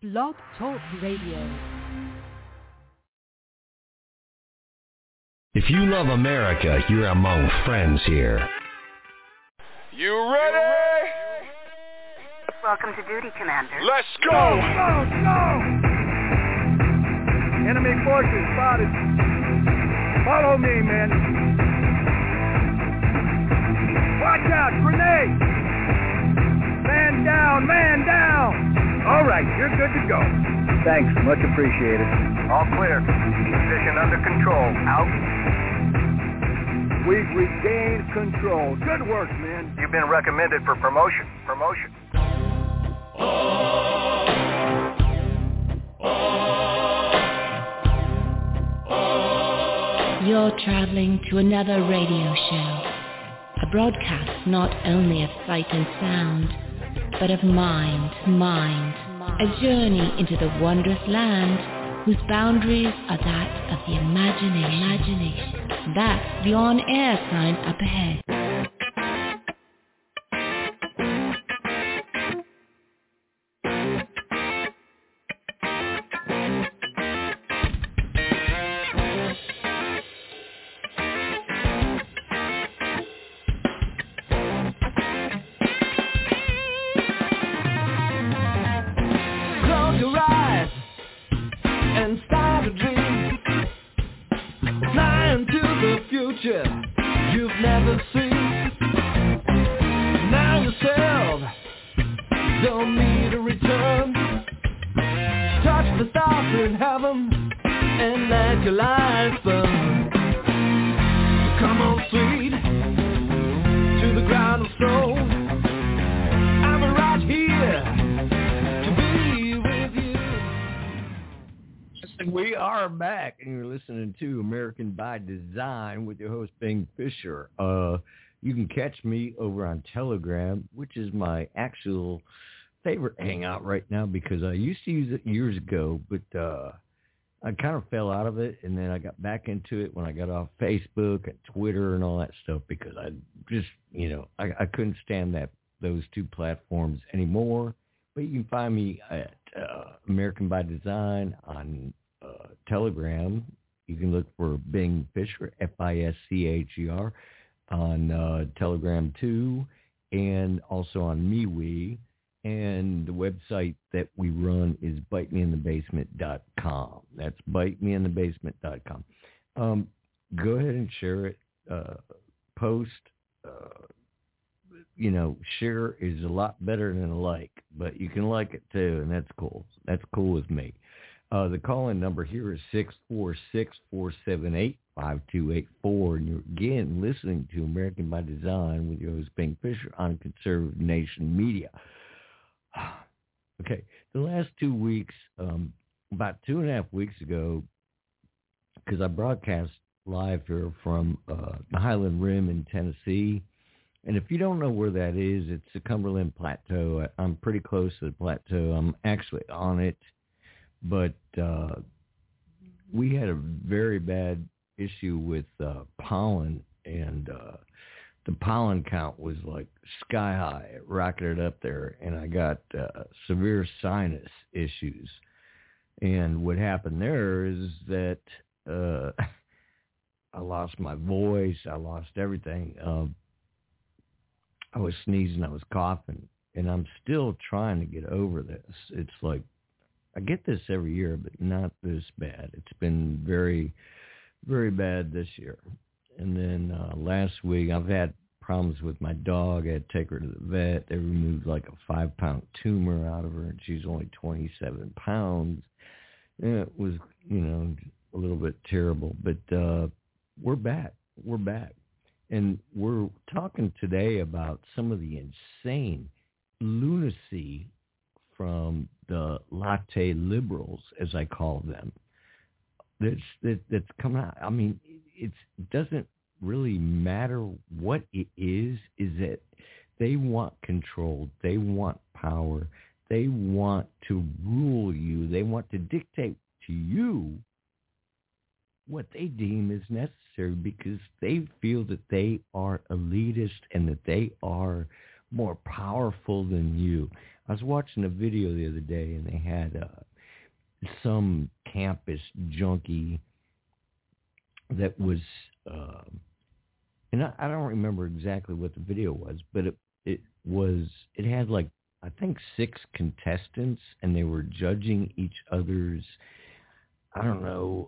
Blog Talk Radio. If you love America, you're among friends here. You ready? Welcome to duty, Commander. Let's go! Go! Enemy forces spotted. Follow me, men. Watch out, grenade! Man down, man down! All right, you're good to go. Thanks, much appreciated. All clear. Position under control. Out. We've regained control. Good work, men. You've been recommended for promotion. Promotion. You're traveling to another radio show. A broadcast not only of sight and sound, but of mind. A journey into the wondrous land whose boundaries are that of the imagination. That's the on-air sign up ahead. To American by Design with your host, Bing Fisher. You can catch me over on Telegram, which is my actual favorite hangout right now because I used to use it years ago, but I kind of fell out of it, and then I got back into it when I got off Facebook and Twitter and all that stuff because I just, I couldn't stand those two platforms anymore. But you can find me at American by Design on Telegram. You can look for Bing Fisher, Fischer, on Telegram too, and also on MeWe. And the website that we run is bitemeinthebasement.com. That's bitemeinthebasement.com. Go ahead and share it. Post. Share is a lot better than a like, but you can like it too, and that's cool. That's cool with me. The call-in number here is 646-478-5284, and you're again listening to American by Design with your host, Bing Fisher, on Conservative Nation Media. Okay, the last 2 weeks, about 2.5 weeks ago, because I broadcast live here from the Highland Rim in Tennessee, and if you don't know where that is, it's the Cumberland Plateau. I'm pretty close to the plateau. I'm actually on it. But we had a very bad issue with pollen, and the pollen count was like sky high. It rocketed up there, and I got severe sinus issues. And what happened there is that I lost my voice. I lost everything. I was sneezing. I was coughing, and I'm still trying to get over this. It's like, I get this every year, but not this bad. It's been very, very bad this year. And then last week, I've had problems with my dog. I had to take her to the vet. They removed like a 5-pound tumor out of her, and she's only 27 pounds. And it was, a little bit terrible. But we're back. We're back. And we're talking today about some of the insane lunacy from the latte liberals, as I call them, that's coming out. I mean, it doesn't really matter what it is that they want control, they want power, they want to rule you, they want to dictate to you what they deem is necessary because they feel that they are elitist and that they are more powerful than you. I was watching a video the other day, and they had some campus junkie that was, and I don't remember exactly what the video was, but it had like, I think 6 contestants, and they were judging each other's, I don't know,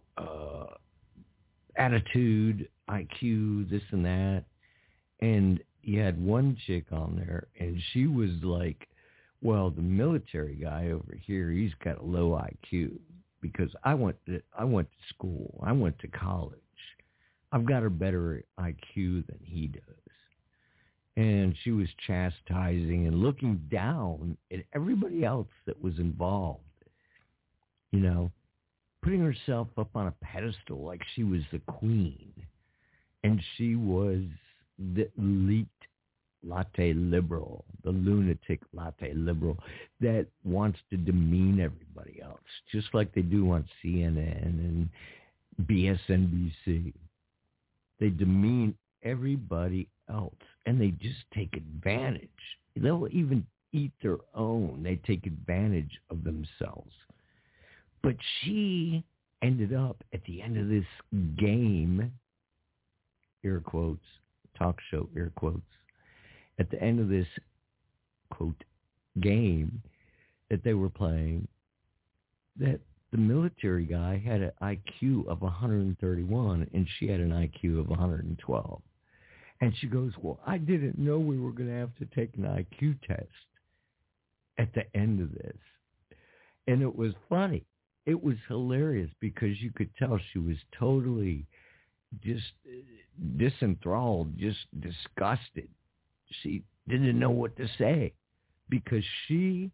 attitude, IQ, this and that. And you had one chick on there, and she was like, well, the military guy over here, he's got a low IQ because I went to school. I went to college. I've got a better IQ than he does. And she was chastising and looking down at everybody else that was involved, you know, putting herself up on a pedestal like she was the queen. And she was the elite latte liberal, the lunatic latte liberal that wants to demean everybody else, just like they do on CNN and BSNBC. They demean everybody else, and they just take advantage. They'll even eat their own. They take advantage of themselves. But she ended up at the end of this game, air quotes, talk show, air quotes, at the end of this, quote, game that they were playing, that the military guy had an IQ of 131 and she had an IQ of 112. And she goes, well, I didn't know we were going to have to take an IQ test at the end of this. And it was funny. It was hilarious because you could tell she was totally just disenthralled, just disgusted. She didn't know what to say because she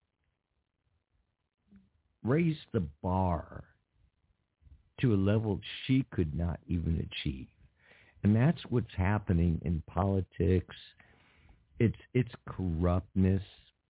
raised the bar to a level she could not even achieve. And that's what's happening in politics. It's corruptness.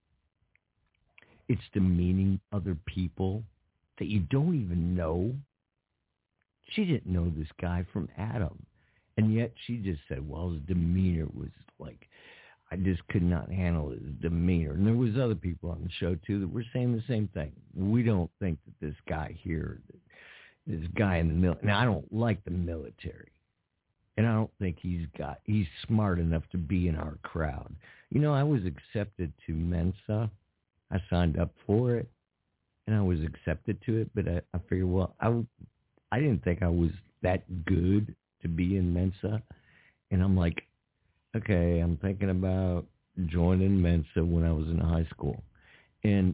It's demeaning other people that you don't even know. She didn't know this guy from Adam. And yet she just said, well, his demeanor was like, I just could not handle his demeanor. And there was other people on the show, too, that were saying the same thing. We don't think that this guy here, this guy in the military, now I don't like the military. And I don't think he's smart enough to be in our crowd. You know, I was accepted to Mensa. I signed up for it, and I was accepted to it. But I figured, well, I didn't think I was that good to be in Mensa. And I'm like, okay, I'm thinking about joining Mensa when I was in high school. And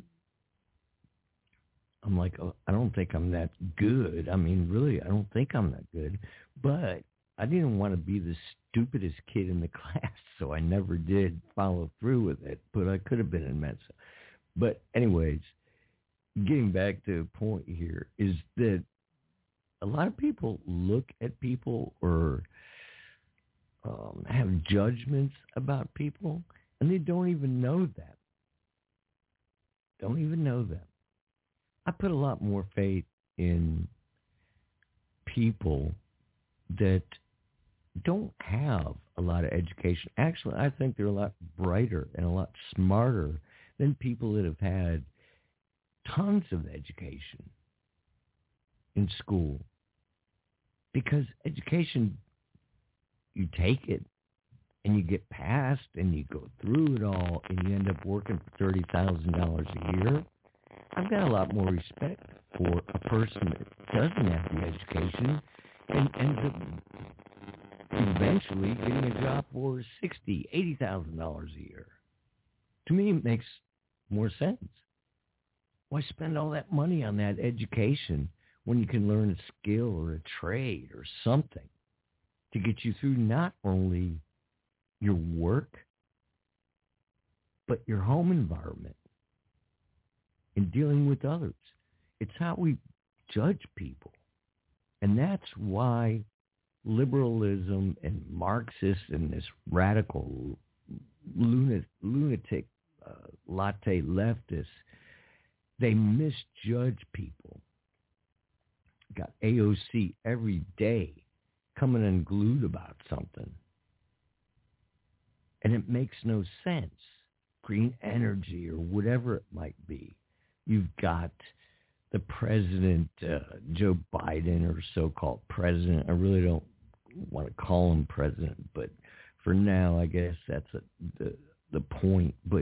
I'm like, oh, I don't think I'm that good. I mean, really, I don't think I'm that good. But I didn't want to be the stupidest kid in the class, so I never did follow through with it. But I could have been in Mensa. But anyways, getting back to the point here is that a lot of people look at people or have judgments about people, and they don't even know that. Don't even know that. I put a lot more faith in people that don't have a lot of education. Actually, I think they're a lot brighter and a lot smarter than people that have had tons of education in school. Because education, you take it and you get past and you go through it all and you end up working for $30,000 a year. I've got a lot more respect for a person that doesn't have the education and ends up eventually getting a job for $60,000, $80,000 a year. To me, it makes more sense. Why spend all that money on that education when you can learn a skill or a trade or something to get you through not only your work, but your home environment and dealing with others? It's how we judge people. And that's why liberalism and Marxists and this radical lunatic latte leftists, they misjudge people. Got AOC every day coming unglued about something. And it makes no sense. green energy, or whatever it might be. You've got the president, Joe Biden, or so-called president. I really don't want to call him president, but for now, I guess that's the point. But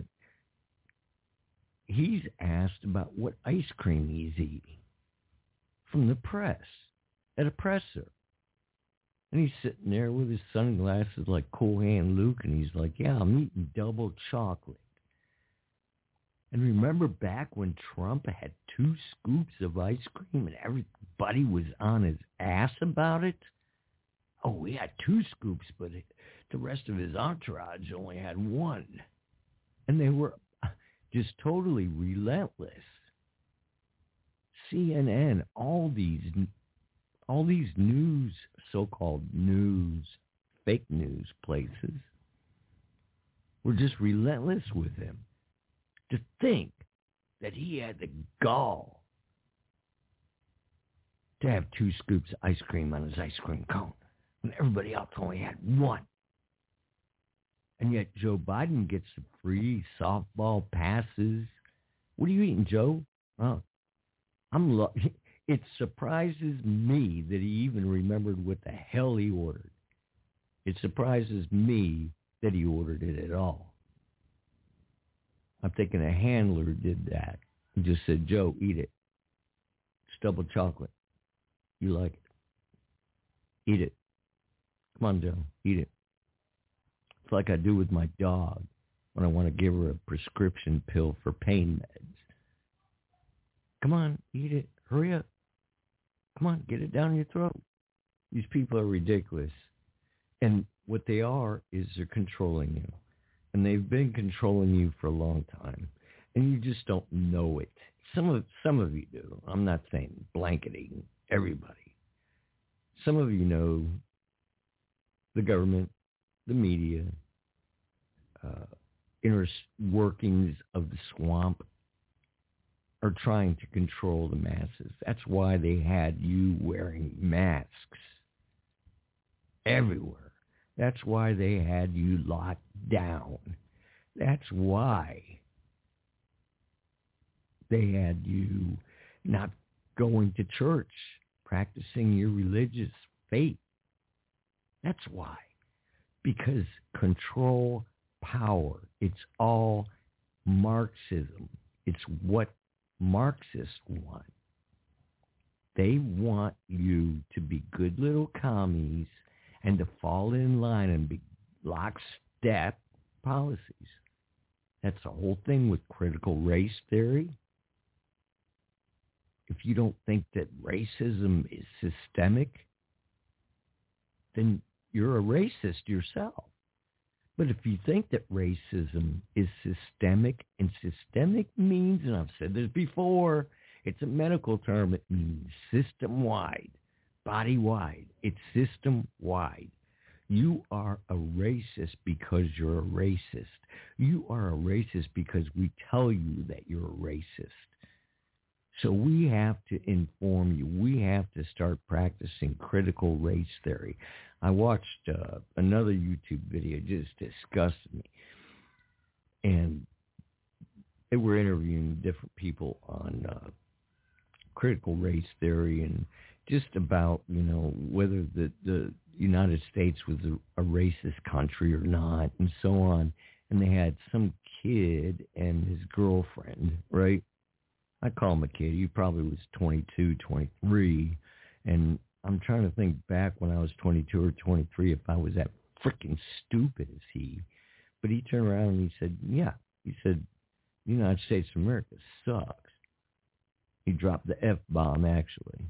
he's asked about what ice cream he's eating from the press at a presser. And he's sitting there with his sunglasses like Cool Hand Luke, and he's like, yeah, I'm eating double chocolate. And remember back when Trump had 2 scoops of ice cream and everybody was on his ass about it? Oh, he had 2 scoops, but the rest of his entourage only had 1. And they were just totally relentless. CNN, all these news, so-called news, fake news places were just relentless with him. To think that he had the gall to have 2 scoops of ice cream on his ice cream cone when everybody else only had 1. And yet Joe Biden gets the free softball passes. What are you eating, Joe? Oh, it surprises me that he even remembered what the hell he ordered. It surprises me that he ordered it at all. I'm thinking a handler did that and just said, Joe, eat it. It's double chocolate. You like it. Eat it. Come on, Joe, eat it. It's like I do with my dog when I want to give her a prescription pill for pain meds. Come on, eat it. Hurry up. Come on, get it down your throat. These people are ridiculous. And what they are is they're controlling you. And they've been controlling you for a long time. And you just don't know it. Some of you do. I'm not saying blanketing everybody. Some of you know the government, the media, inner workings of the swamp are trying to control the masses. That's why they had you wearing masks everywhere. That's why they had you locked down. That's why they had you not going to church, practicing your religious faith. That's why. Because control, power, it's all Marxism. It's what Marxists want. They want you to be good little commies and to fall in line and be lockstep policies. That's the whole thing with critical race theory. If you don't think that racism is systemic, then you're a racist yourself. But if you think that racism is systemic, and systemic means, and I've said this before, it's a medical term, it means system-wide, body-wide. It's system-wide. You are a racist because you're a racist. You are a racist because we tell you that you're a racist. So we have to inform you. We have to start practicing critical race theory. I watched another YouTube video, just disgusted me. And they were interviewing different people on critical race theory and just about, whether the United States was a racist country or not and so on. And they had some kid and his girlfriend, right? I call him a kid. He probably was 22, 23. And I'm trying to think back when I was 22 or 23 if I was that freaking stupid as he. But he turned around and he said, yeah. He said, the United States of America sucks. He dropped the F-bomb, actually.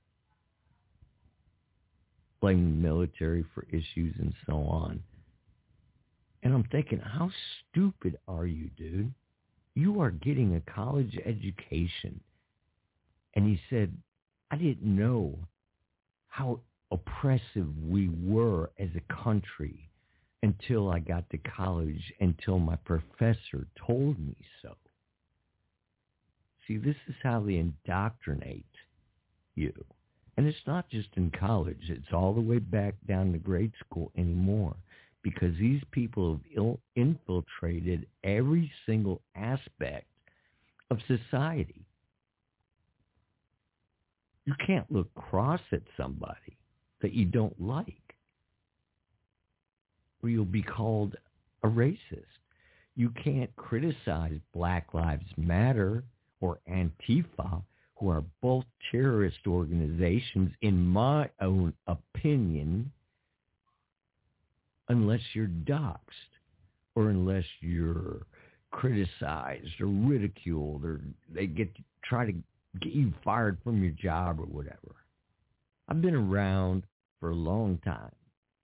Blaming the military for issues and so on. And I'm thinking, how stupid are you, dude? You are getting a college education. And he said, I didn't know how oppressive we were as a country until I got to college, until my professor told me so. See, this is how they indoctrinate you. And it's not just in college. It's all the way back down to grade school anymore. because these people have infiltrated every single aspect of society. You can't look cross at somebody that you don't like, or you'll be called a racist. You can't criticize Black Lives Matter or Antifa, who are both terrorist organizations, in my own opinion, unless you're doxxed or unless you're criticized or ridiculed, or they try to get you fired from your job or whatever. I've been around for a long time.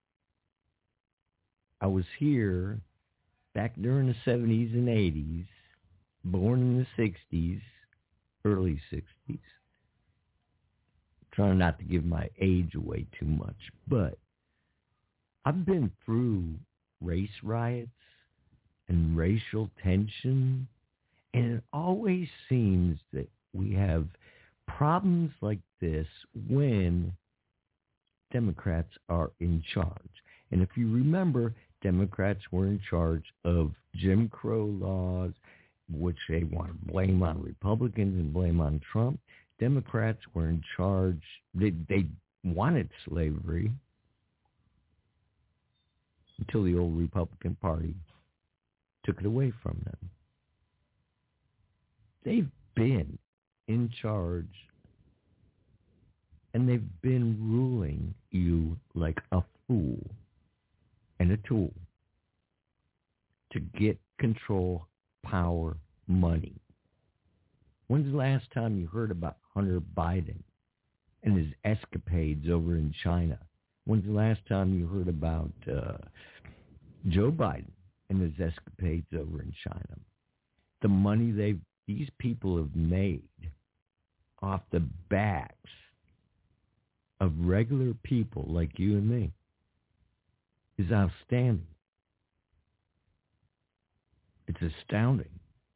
I was here back during the 70s and 80s, born in the 60s, early 60s. Trying not to give my age away too much, but I've been through race riots and racial tension, and it always seems that we have problems like this when Democrats are in charge. And if you remember, Democrats were in charge of Jim Crow laws, which they want to blame on Republicans and blame on Trump. Democrats were in charge. They wanted slavery until the old Republican Party took it away from them. They've been in charge, and they've been ruling you like a fool and a tool to get control, power, money. When's the last time you heard about Hunter Biden and his escapades over in China? When's the last time you heard about Joe Biden and his escapades over in China? The money these people have made off the backs of regular people like you and me is outstanding. It's astounding.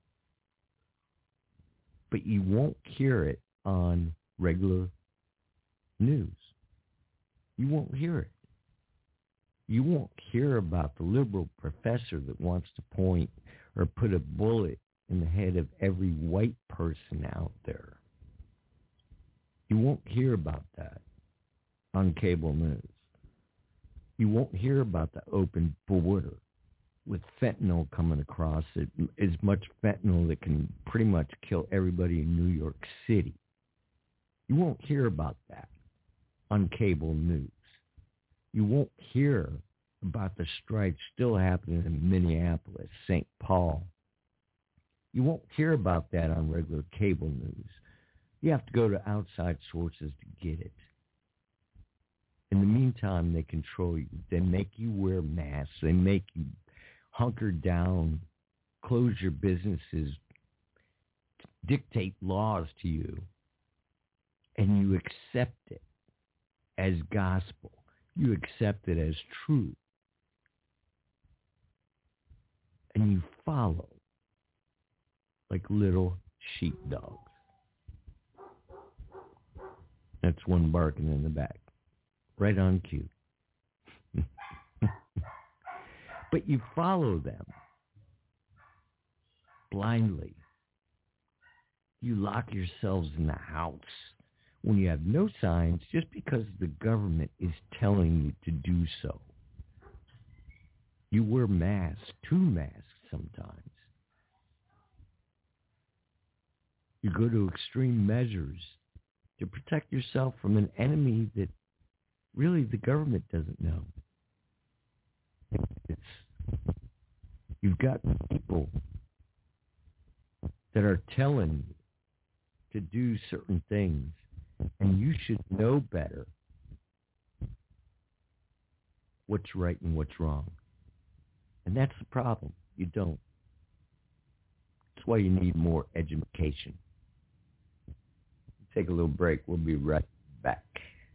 But you won't hear it on regular news. You won't hear it. You won't hear about the liberal professor that wants to point or put a bullet in the head of every white person out there. You won't hear about that on cable news. You won't hear about the open border with fentanyl coming across it, as much fentanyl that can pretty much kill everybody in New York City. You won't hear about that on cable news. You won't hear about the strikes still happening in Minneapolis, St. Paul. You won't hear about that on regular cable news. You have to go to outside sources to get it. In the meantime, they control you. They make you wear masks. They make you hunker down, close your businesses, dictate laws to you, and you accept it as gospel. You accept it as truth. And you follow like little sheepdogs. That's one barking in the back. Right on cue. But you follow them blindly. You lock yourselves in the house when you have no signs just because the government is telling you to do so. You wear masks, 2 masks sometimes. You go to extreme measures to protect yourself from an enemy that really the government doesn't know. You've got people that are telling you to do certain things, and you should know better what's right and what's wrong. And that's the problem. You don't. That's why you need more education. Take a little break. We'll be right back.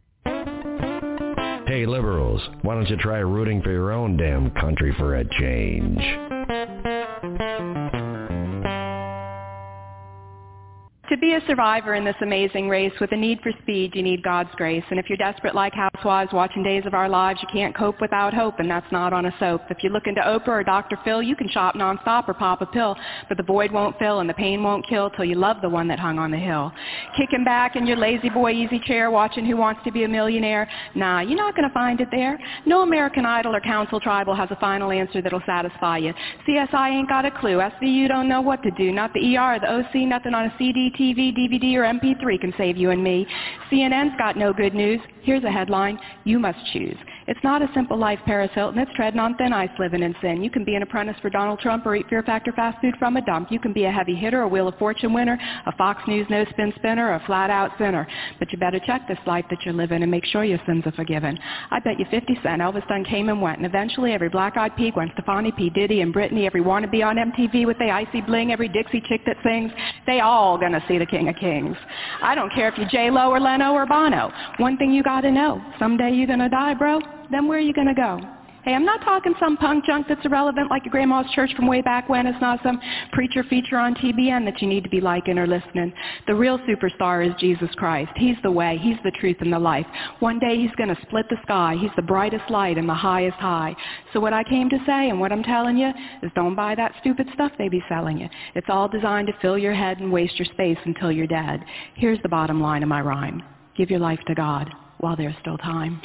Hey, liberals, why don't you try rooting for your own damn country for a change? To To be a survivor in this amazing race with a need for speed, you need God's grace. And if you're desperate like housewives watching Days of Our Lives, you can't cope without hope, and that's not on a soap. If you're looking to Oprah or Dr. Phil, you can shop nonstop or pop a pill, but the void won't fill and the pain won't kill till you love the one that hung on the hill. Kicking back in your lazy boy easy chair watching Who Wants to Be a Millionaire? Nah, you're not going to find it there. No American Idol or Council Tribal has a final answer that'll satisfy you. CSI ain't got a clue. SVU don't know what to do. Not the ER, the OC, nothing on a CD, TV, DVD, or MP3 can save you and me. CNN's got no good news. Here's a headline: you must choose. It's not a simple life, Paris Hilton. It's treading on thin ice, living in sin. You can be an apprentice for Donald Trump or eat Fear Factor fast food from a dump. You can be a heavy hitter, a Wheel of Fortune winner, a Fox News no-spin spinner, or a flat-out sinner. But you better check this life that you're living and make sure your sins are forgiven. I bet you 50 Cent, Elvis done came and went, and eventually every black-eyed pea, Gwen Stefani, P. Diddy, and Britney, every wannabe on MTV with the icy bling, every Dixie chick that sings, they all gonna see the King of Kings. I don't care if you're J-Lo or Leno or Bono. One thing you gotta know, someday you're gonna die, bro. Then where are you going to go? Hey, I'm not talking some punk junk that's irrelevant like your grandma's church from way back when. It's not some preacher feature on TBN that you need to be liking or listening. The real superstar is Jesus Christ. He's the way. He's the truth and the life. One day he's going to split the sky. He's the brightest light and the highest high. So what I came to say and what I'm telling you is don't buy that stupid stuff they be selling you. It's all designed to fill your head and waste your space until you're dead. Here's the bottom line of my rhyme. Give your life to God while there's still time.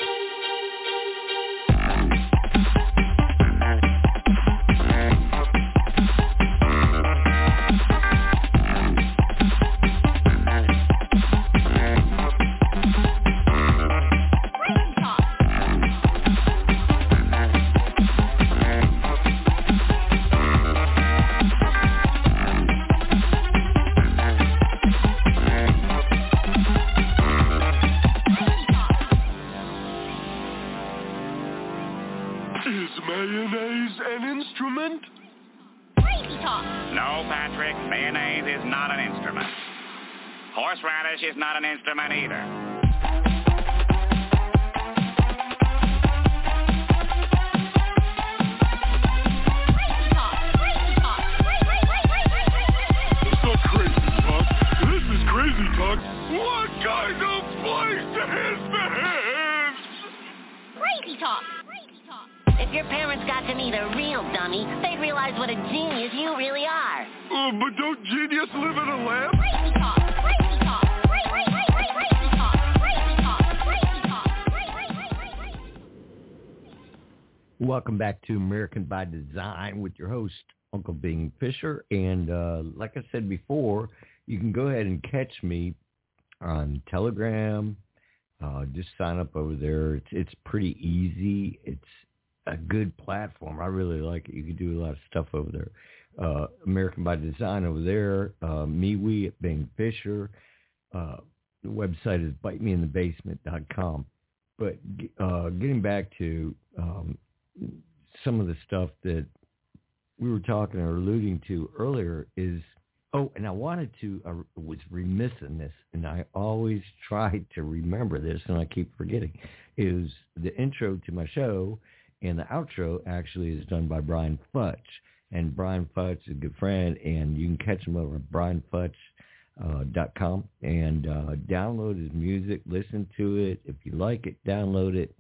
Horseradish is not an instrument either. It's not crazy talk. This is crazy talk. What kind of place is this? Crazy talk. If your parents got to meet a real dummy, they'd realize what a genius you really are. But don't genius live in a lab? Crazy talk. Welcome back to American by Design with your host, Uncle Bing Fisher. And like I said before, you can go ahead and catch me on Telegram. Just sign up over there. It's pretty easy. It's a good platform. I really like it. You can do a lot of stuff over there. American by Design over there. MeWe at Bing Fisher. The website is bitemeinthebasement.com. But getting back to some of the stuff that we were talking or alluding to earlier is, and I wanted to, was remiss in this, and I always try to remember this, and I keep forgetting, is the intro to my show and the outro actually is done by Brian Futch. And Brian Futch is a good friend, and you can catch him over at brianfutch.com and download his music, listen to it. If you like it, download it.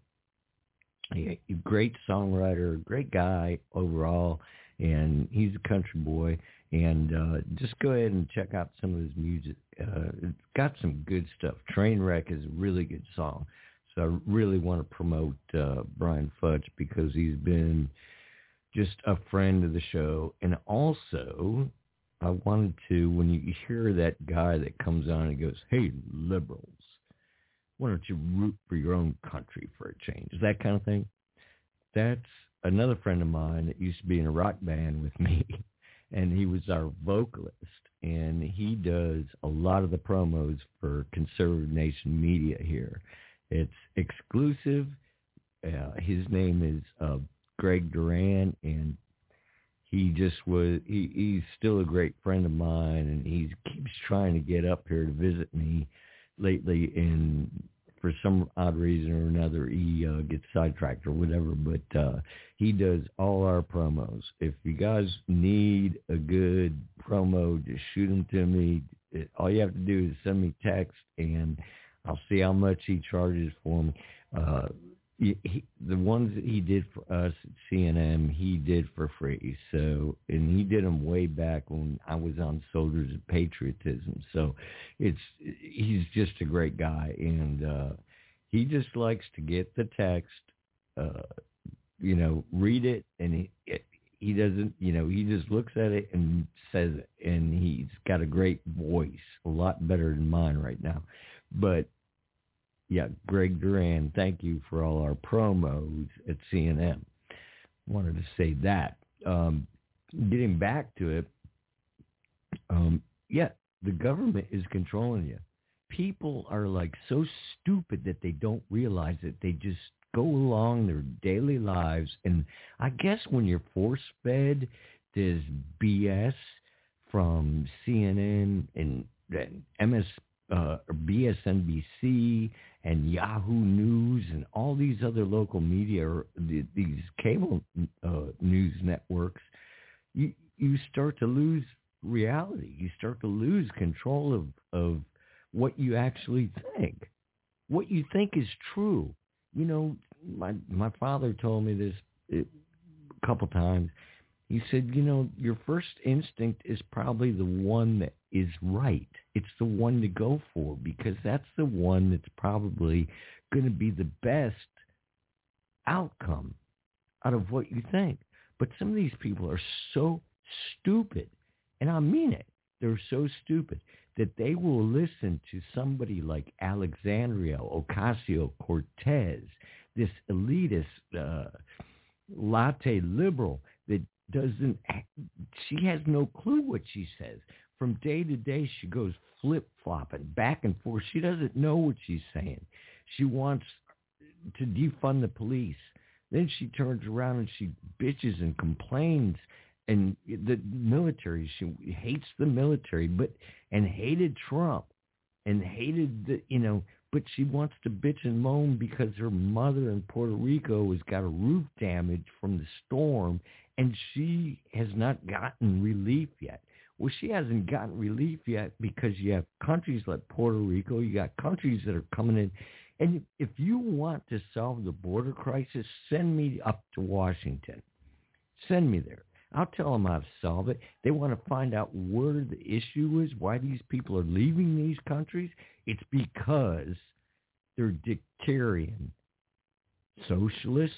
Great songwriter, great guy overall, and he's a country boy. And just go ahead and check out some of his music. It's got some good stuff. Trainwreck is a really good song. So I really want to promote Brian Futch because he's been just a friend of the show. And also, I wanted to, when you hear that guy that comes on and goes, "Hey, liberals, why don't you root for your own country for a change?" That kind of thing. That's another friend of mine that used to be in a rock band with me, and he was our vocalist, and he does a lot of the promos for Conservative Nation Media here. It's exclusive. His name is Greg Duran, and he just was, he's still a great friend of mine, and he keeps trying to get up here to visit me lately, and for some odd reason or another, he gets sidetracked or whatever, but he does all our promos. If you guys need a good promo, just shoot them to me. All you have to do is send me text, and I'll see how much he charges for me. The ones that he did for us at CNN, he did for free. So, and he did them way back when I was on Soldiers of Patriotism. So, he's just a great guy, and he just likes to get the text, read it, and he doesn't, he just looks at it and says it, and he's got a great voice, a lot better than mine right now. But yeah, Greg Duran, thank you for all our promos at CNN. Wanted to say that. Getting back to it, the government is controlling you. People are like so stupid that they don't realize it. They just go along their daily lives. And I guess when you're force-fed this BS from CNN and BSNBC and Yahoo News and all these other local media, or these cable news networks, you start to lose reality. You start to lose control of what you actually think. What you think is true. My father told me this a couple times. He said, your first instinct is probably the one that is right. It's the one to go for, because that's the one that's probably going to be the best outcome out of what you think. But some of these people are so stupid, and I mean it. They're so stupid that they will listen to somebody like Alexandria Ocasio-Cortez, this elitist latte liberal that she has no clue what she says. From day to day, she goes flip-flopping back and forth. She doesn't know what she's saying. She wants to defund the police. Then she turns around and she bitches and complains. And the military, she hates the military, and hated Trump, and hated but she wants to bitch and moan because her mother in Puerto Rico has got a roof damage from the storm, and she has not gotten relief yet. Well, she hasn't gotten relief yet because you have countries like Puerto Rico, you got countries that are coming in. And if you want to solve the border crisis, send me up to Washington. Send me there. I'll tell them how to solve it. They want to find out where the issue is, why these people are leaving these countries. It's because they're dictatorial, socialist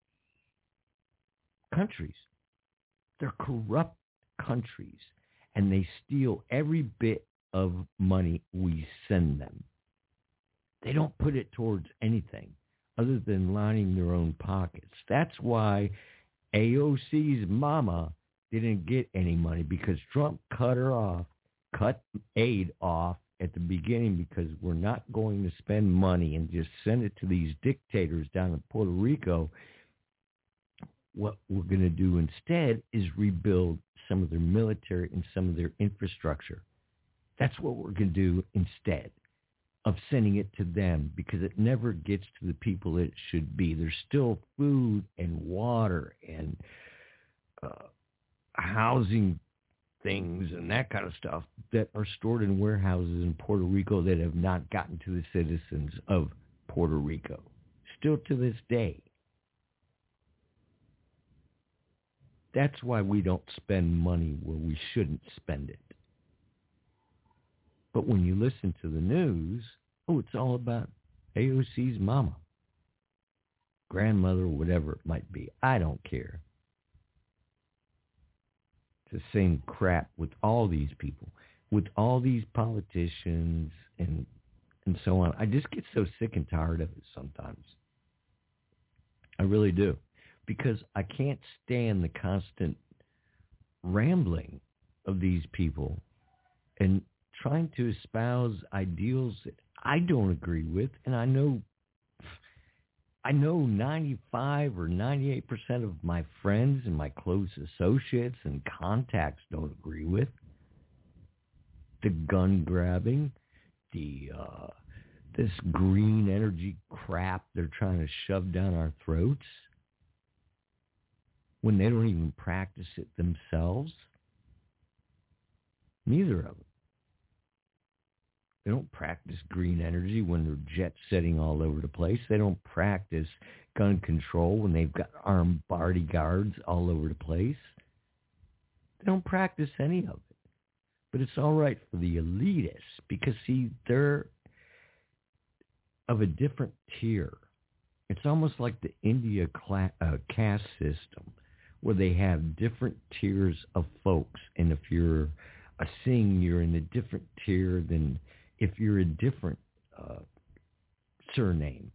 countries. They're corrupt countries, and they steal every bit of money we send them. They don't put it towards anything other than lining their own pockets. That's why AOC's mama didn't get any money, because Trump cut aid off at the beginning, because we're not going to spend money and just send it to these dictators down in Puerto Rico. What we're going to do instead is rebuild some of their military and some of their infrastructure. That's what we're going to do instead of sending it to them, because it never gets to the people it should be. There's still food and water and housing things and that kind of stuff that are stored in warehouses in Puerto Rico that have not gotten to the citizens of Puerto Rico, still to this day. That's why we don't spend money where we shouldn't spend it. But when you listen to the news, it's all about AOC's mama, grandmother, or whatever it might be. I don't care. It's the same crap with all these people, with all these politicians and so on. I just get so sick and tired of it sometimes. I really do. Because I can't stand the constant rambling of these people and trying to espouse ideals that I don't agree with, and I know 95 or 98% of my friends and my close associates and contacts don't agree with. The gun grabbing, this green energy crap they're trying to shove down our throats, when they don't even practice it themselves. Neither of them. They don't practice green energy when they're jet setting all over the place. They don't practice gun control when they've got armed bodyguards all over the place. They don't practice any of it. But it's all right for the elitists because, see, they're of a different tier. It's almost like the India caste system where they have different tiers of folks. And if you're a Singh, you're in a different tier than if you're a different surname.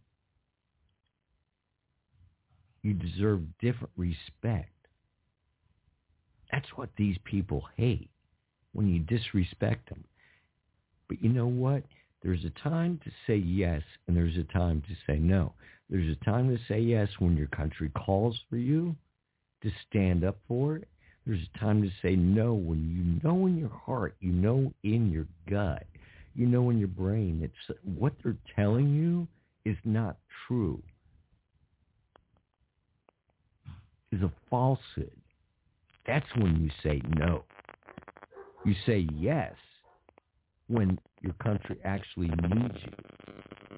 You deserve different respect. That's what these people hate, when you disrespect them. But you know what? There's a time to say yes, and there's a time to say no. There's a time to say yes when your country calls for you to stand up for it. There's a time to say no when you know in your heart, you know in your gut, you know in your brain that what they're telling you is not true, is a falsehood. That's when you say no. You say yes when your country actually needs you.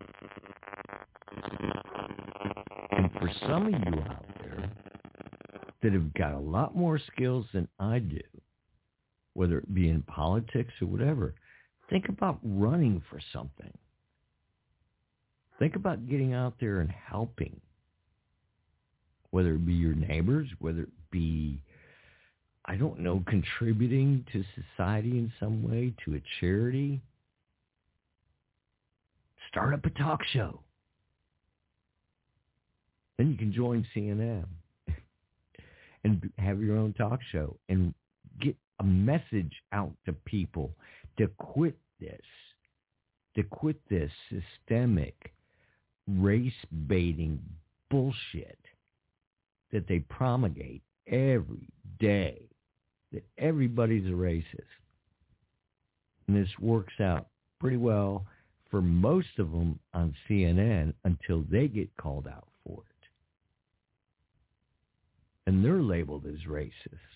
And for some of you out there that have got a lot more skills than I do, whether it be in politics or whatever, think about running for something. Think about getting out there and helping, whether it be your neighbors, whether it be, I don't know, contributing to society in some way, to a charity. Start up a talk show. Then you can join CNN and have your own talk show and get a message out to people to quit this systemic race-baiting bullshit that they promulgate every day, that everybody's a racist. And this works out pretty well for most of them on CNN until they get called out for it. And they're labeled as racist.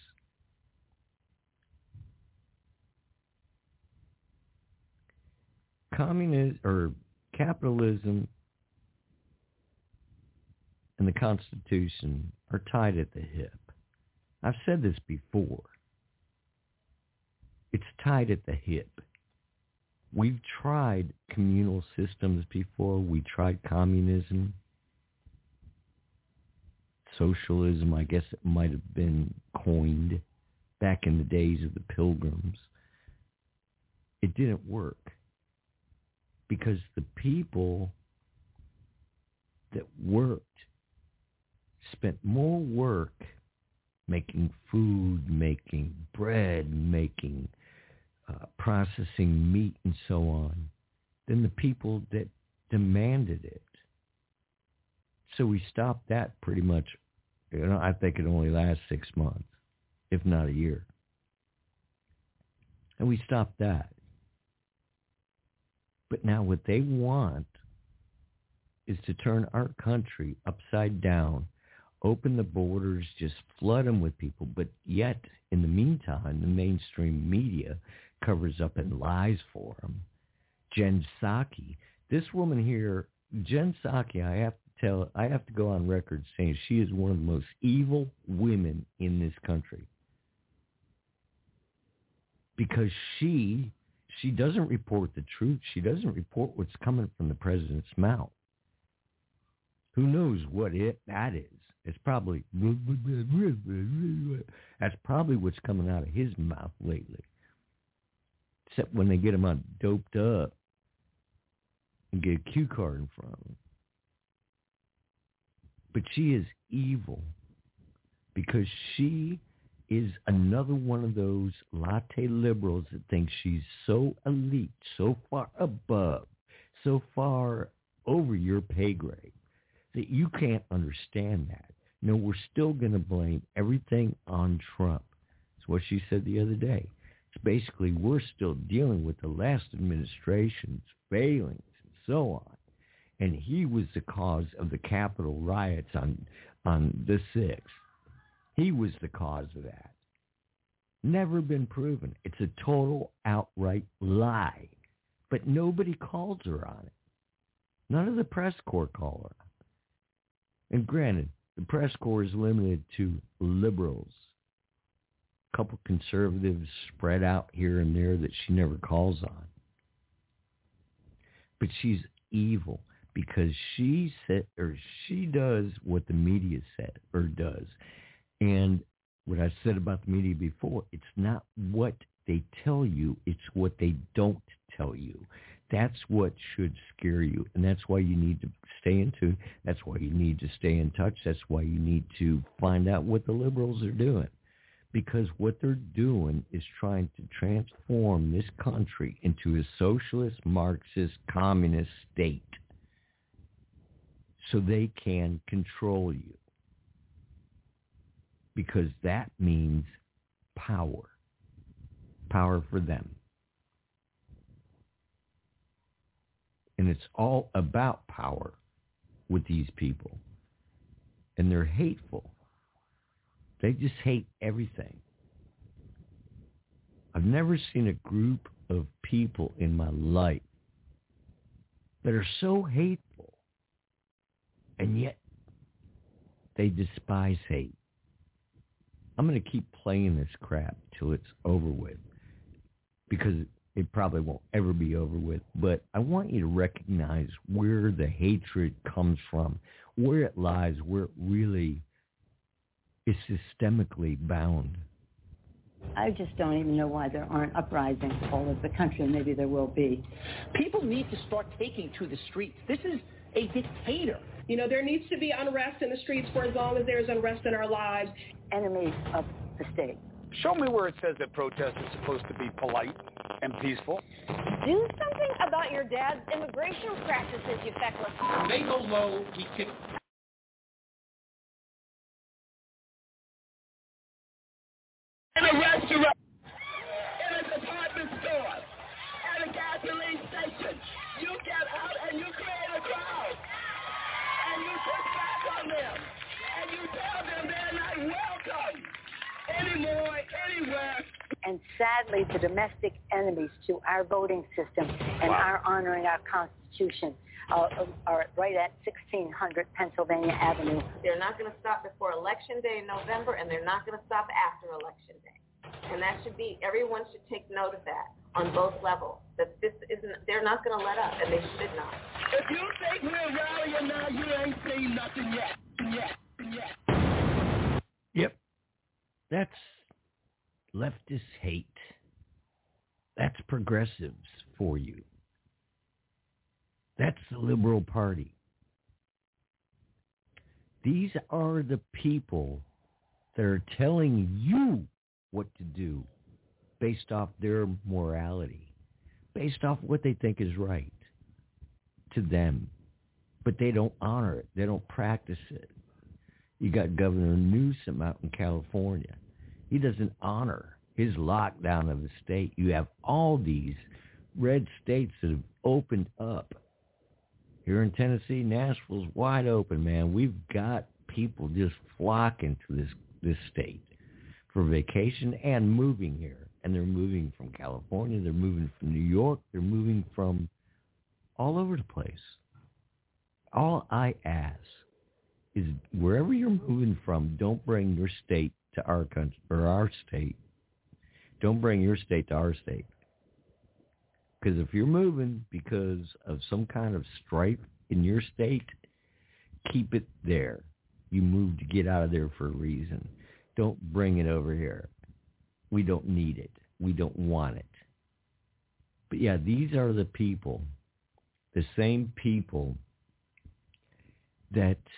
Communism or capitalism and the Constitution are tied at the hip. I've said this before. It's tied at the hip. We've tried communal systems before. We tried communism. Socialism, I guess it might have been coined back in the days of the Pilgrims. It didn't work because the people that worked spent more work making food, making bread, making processing meat and so on than the people that demanded it. So we stopped that pretty much. I think it only lasts 6 months, if not a year. And we stopped that. But now what they want is to turn our country upside down, open the borders, just flood them with people. But yet, in the meantime, the mainstream media covers up and lies for them. Jen Psaki, this woman here, Jen Psaki, I have to go on record saying she is one of the most evil women in this country. Because she doesn't report the truth. She doesn't report what's coming from the president's mouth. Who knows what that is? It's probably, that's probably what's coming out of his mouth lately. Except when they get him all doped up and get a cue card in front of him. But she is evil because she is another one of those latte liberals that think she's so elite, so far above, so far over your pay grade that you can't understand that. No, we're still going to blame everything on Trump. That's what she said the other day. It's basically we're still dealing with the last administration's failings and so on. And he was the cause of the Capitol riots on the 6th. He was the cause of that. Never been proven. It's a total outright lie But nobody calls her on it. None of the press corps call her on it. And granted, the press corps is limited to liberals. A couple conservatives spread out here and there that she never calls on. But she's evil because she does what the media said or does. And what I said about the media before, it's not what they tell you, it's what they don't tell you. That's what should scare you. And that's why you need to stay in tune. That's why you need to stay in touch. That's why you need to find out what the liberals are doing. Because what they're doing is trying to transform this country into a socialist, Marxist, communist state so they can control you. Because that means power. Power for them. And it's all about power with these people. And they're hateful. They just hate everything. I've never seen a group of people in my life that are so hateful, and yet they despise hate. I'm going to keep playing this crap till it's over with, because it probably won't ever be over with. But I want you to recognize where the hatred comes from, where it lies, where it really is systemically bound. I just don't even know why there aren't uprisings all over the country, and maybe there will be. People need to start taking to the streets. This is a dictator. You know, there needs to be unrest in the streets for as long as there's unrest in our lives. Enemies of the state. Show me where it says that protest is supposed to be polite and peaceful. Do something about your dad's immigration practices, you feckless. When they go low, we can... In a restaurant, in a department store, at a gasoline station, you get out and you create a crowd. And you push back on them. And you tell them they're not welcome anymore, anywhere. And sadly, the domestic enemies to our voting system and our honoring our Constitution are right at 1600 Pennsylvania Avenue. They're not going to stop before Election Day in November, and they're not going to stop after Election Day. And that should be, everyone should take note of that on both levels. That this isn't, they're not going to let up, and they should not. If you think we're rallying now, you ain't seen nothing yet. Yep. That's leftist hate. That's progressives for you. That's the Liberal Party. These are the people that are telling you what to do based off their morality, based off what they think is right to them. But they don't honor it. They don't practice it. You got Governor Newsom out in California. He doesn't honor his lockdown of the state. You have all these red states that have opened up. Here in Tennessee, Nashville's wide open, man. We've got people just flocking to this state for vacation and moving here. And they're moving from California. They're moving from New York. They're moving from all over the place. All I ask is wherever you're moving from, don't bring your state to our country or our state. Don't bring your state to our state. Because if you're moving because of some kind of strife in your state, keep it there. You moved to get out of there for a reason. Don't bring it over here. We don't need it. We don't want it. But yeah, these are the people, the same people that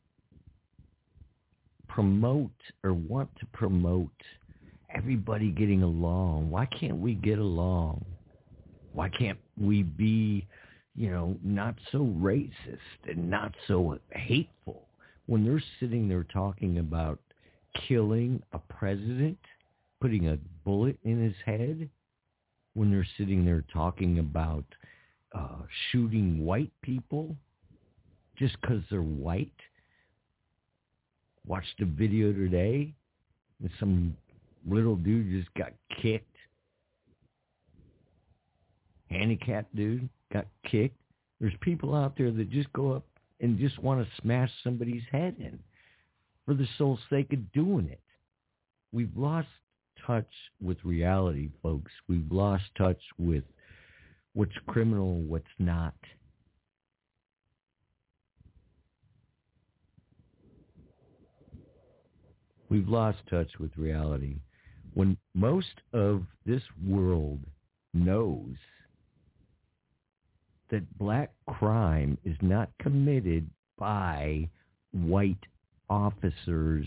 promote or want to promote everybody getting along. Why can't we get along? Why can't we be, not so racist and not so hateful when they're sitting there talking about killing a president, putting a bullet in his head, when they're sitting there talking about shooting white people just because they're white? Watched a video today and some little dude just got kicked handicapped dude got kicked. There's people out there that just go up and just want to smash somebody's head in for the sole sake of doing it. We've lost touch with reality, folks. We've lost touch with what's criminal and what's not. We've lost touch with reality. When most of this world knows that black crime is not committed by white officers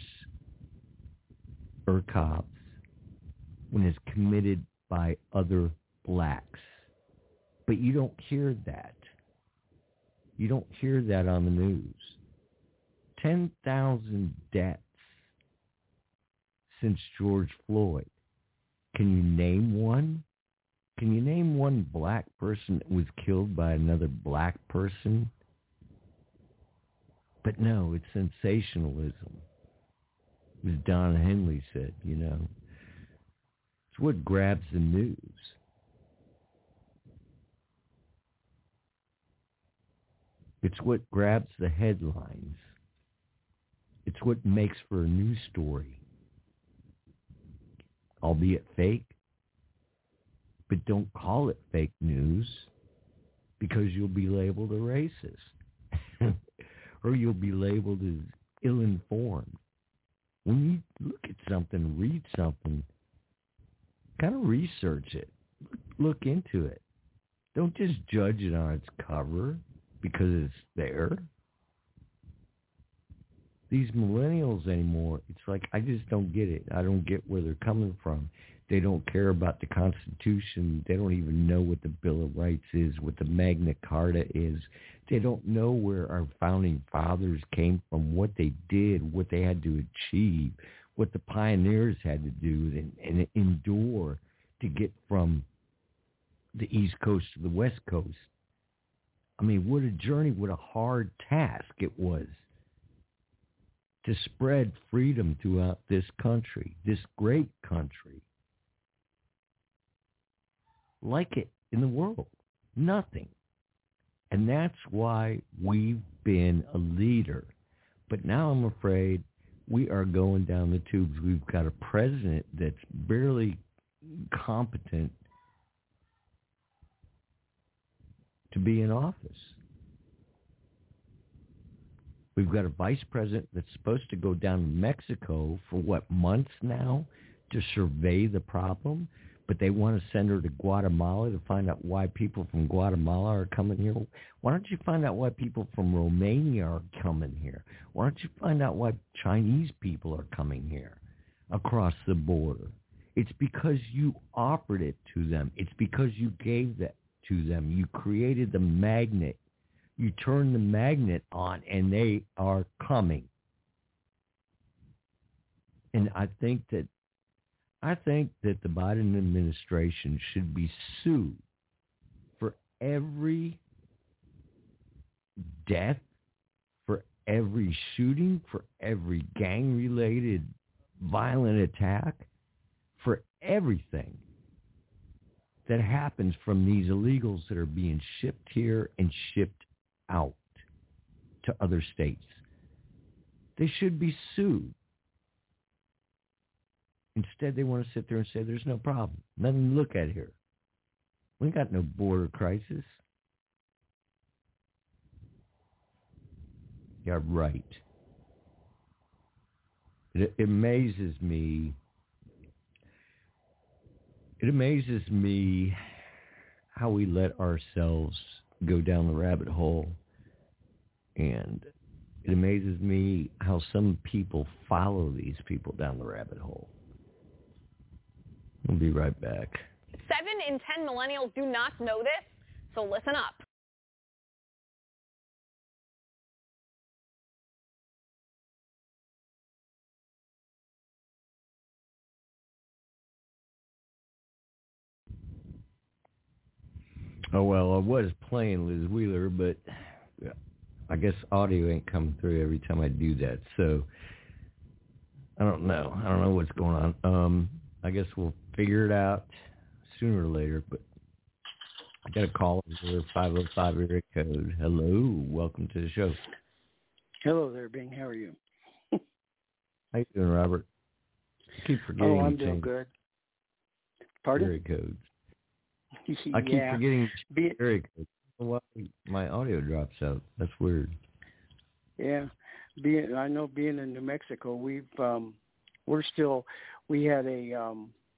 or cops, when it's committed by other blacks. But you don't hear that. You don't hear that on the news. 10,000 deaths since George Floyd. Can you name one? Can you name one black person that was killed by another black person? But no, it's sensationalism. As Don Henley said, you know. It's what grabs the news. It's what grabs the headlines. It's what makes for a news story. Albeit fake. But don't call it fake news because you'll be labeled a racist. Or you'll be labeled as ill-informed. When you look at something, read something, kind of research it. Look into it. Don't just judge it on its cover because it's there. These millennials anymore, it's like, I just don't get it. I don't get where they're coming from. They don't care about the Constitution. They don't even know what the Bill of Rights is, what the Magna Carta is. They don't know where our founding fathers came from, what they did, what they had to achieve, what the pioneers had to do and endure to get from the East Coast to the West Coast. I mean, what a journey, what a hard task it was to spread freedom throughout this country, this great country. Like it in the world. Nothing. And that's why we've been a leader. But now I'm afraid we are going down the tubes. We've got a president that's barely competent to be in office. We've got a vice president that's supposed to go down to Mexico for, months now to survey the problem? But they want to send her to Guatemala to find out why people from Guatemala are coming here. Why don't you find out why people from Romania are coming here? Why don't you find out why Chinese people are coming here across the border? It's because you offered it to them. It's because you gave that to them. You created the magnet. You turned the magnet on, and they are coming. And I think that the Biden administration should be sued for every death, for every shooting, for every gang-related violent attack, for everything that happens from these illegals that are being shipped here and shipped out to other states. They should be sued. Instead, they want to sit there and say, there's no problem. Nothing to look at here. We got no border crisis. Yeah, right. It amazes me. It amazes me how we let ourselves go down the rabbit hole. And it amazes me how some people follow these people down the rabbit hole. We'll be right back. 7 in 10 millennials do not know this, so listen up. Oh, well, I was playing Liz Wheeler, but I guess audio ain't coming through every time I do that, so I don't know. I don't know what's going on. I guess we'll figure it out sooner or later, but I got a call over 505 area code. Hello, welcome to the show. Hello there, Bing. How are you? How you doing, Robert? I keep forgetting. I'm doing good. Pardon? Area codes. Yeah. I keep forgetting area codes. Why my audio drops out? That's weird. Yeah, I know being in New Mexico, we had a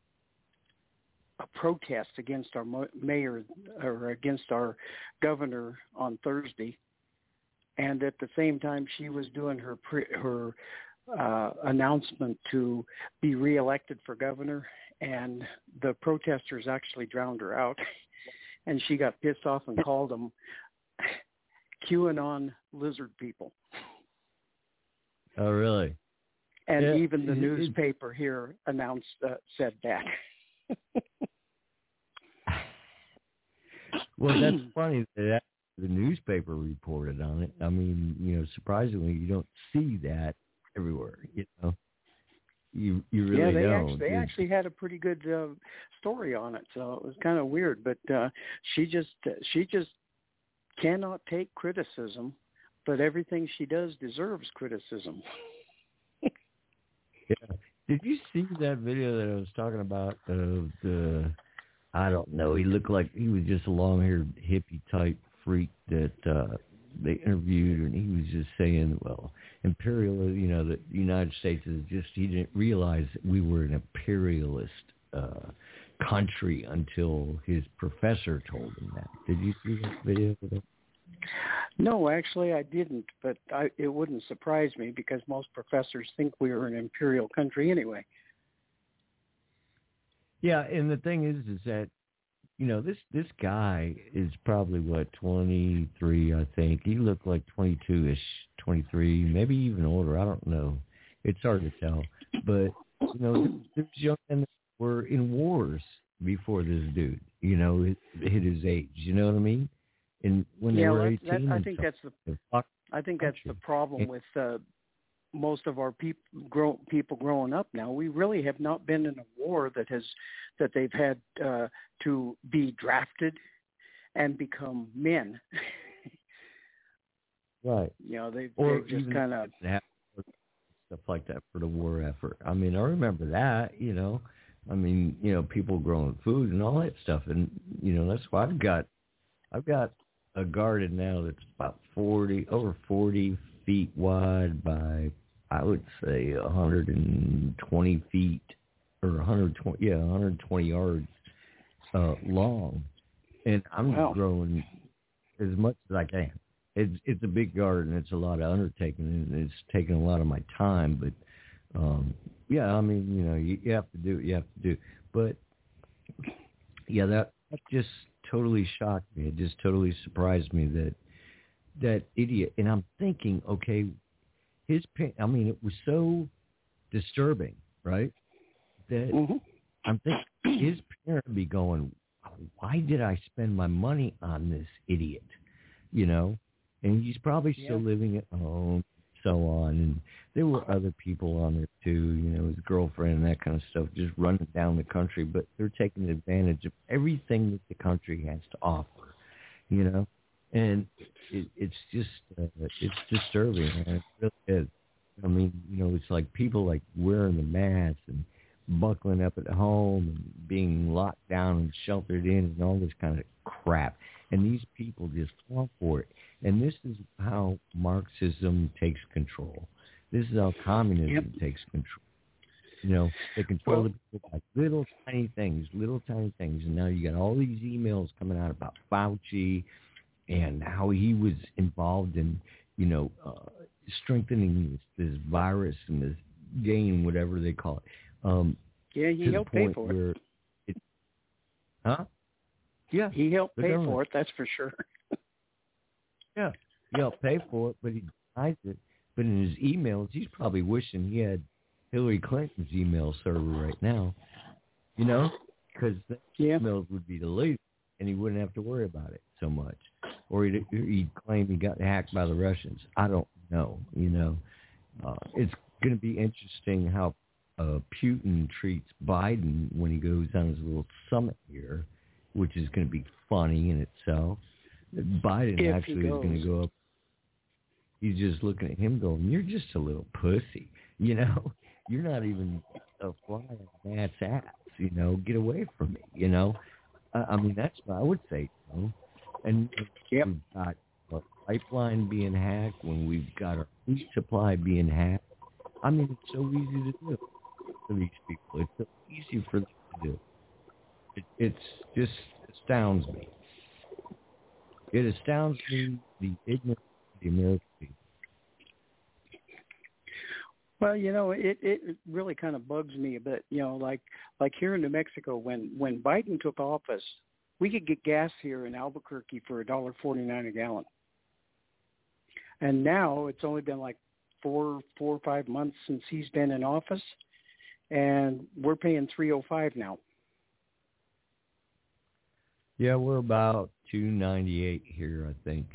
protest against our mayor or against our governor on Thursday, and at the same time she was doing her announcement to be reelected for governor, and the protesters actually drowned her out, and she got pissed off and called them QAnon lizard people. Oh, really? And even the newspaper here said that. Well, that's funny that the newspaper reported on it. I mean, surprisingly, you don't see that everywhere. You really don't. They actually had a pretty good story on it, so it was kind of weird. But she just cannot take criticism, but everything she does deserves criticism. Yeah. Did you see that video that I was talking about of the? I don't know. He looked like he was just a long-haired hippie type freak that they interviewed, and he was just saying, well, imperialism, the United States is just, he didn't realize that we were an imperialist country until his professor told him that. Did you see that video? No, actually I didn't, but it wouldn't surprise me because most professors think we are an imperial country anyway. Yeah, and the thing is that, this guy is probably, 23, I think. He looked like 22-ish, 23, maybe even older. I don't know. It's hard to tell. But, there's young men that were in wars before this dude, hit his age. You know what I mean? And when they were 18, I think that's the problem with most of our people growing up now. We really have not been in a war that they've had to be drafted and become men. Right. They've just kind of stuff like that for the war effort. I mean, I remember that. People growing food and all that stuff, and that's why I've got a garden now that's about over 40 feet wide by, I would say, 120 feet or 120 yards long, and I'm growing as much as I can. It's a big garden. It's a lot of undertaking, and it's taking a lot of my time. But you have to do what you have to do. But yeah, that just totally shocked me. It just totally surprised me that idiot. And I'm thinking, okay, it was so disturbing, right? That I'm thinking his parent would be going, why did I spend my money on this idiot? And he's probably still living at home, so on. And there were other people on there too, his girlfriend and that kind of stuff, just running down the country. But they're taking advantage of everything that the country has to offer, And it's just, it's disturbing. Man. It really is. It's like people like wearing the mask and buckling up at home and being locked down and sheltered in and all this kind of crap. And these people just fall for it. And this is how Marxism takes control. This is how communism takes control. They control the people by little tiny things. And now you got all these emails coming out about Fauci and how he was involved in, strengthening this virus and this game, whatever they call it. He helped pay for it. Yeah. He helped pay for it, that's for sure. Yeah. He helped pay for it, but he denies it. But in his emails, he's probably wishing he had Hillary Clinton's email server right now, because the emails would be deleted and he wouldn't have to worry about it so much. Or he'd claim he got hacked by the Russians. I don't know, It's going to be interesting how Putin treats Biden when he goes on his little summit here which is going to be funny in itself. Biden actually is going to go up. He's just looking at him going, "You're just a little pussy, you know. You're not even a fly on Matt's ass, you know. Get away from me, you know." I mean, that's what I would say, you know. And we've got a pipeline being hacked, when we've got our food supply being hacked. I mean, it's so easy to do for these people. It's so easy for them to do. It just astounds me. It astounds me, the ignorance of the American people. Well, you know, it really kind of bugs me a bit. You know, like here in New Mexico, when Biden took office, we could get gas here in Albuquerque for $1.49 a gallon, and now it's only been like 4 or 5 months since he's been in office, and we're paying $3.05 now. Yeah, we're about $2.98 here, I think,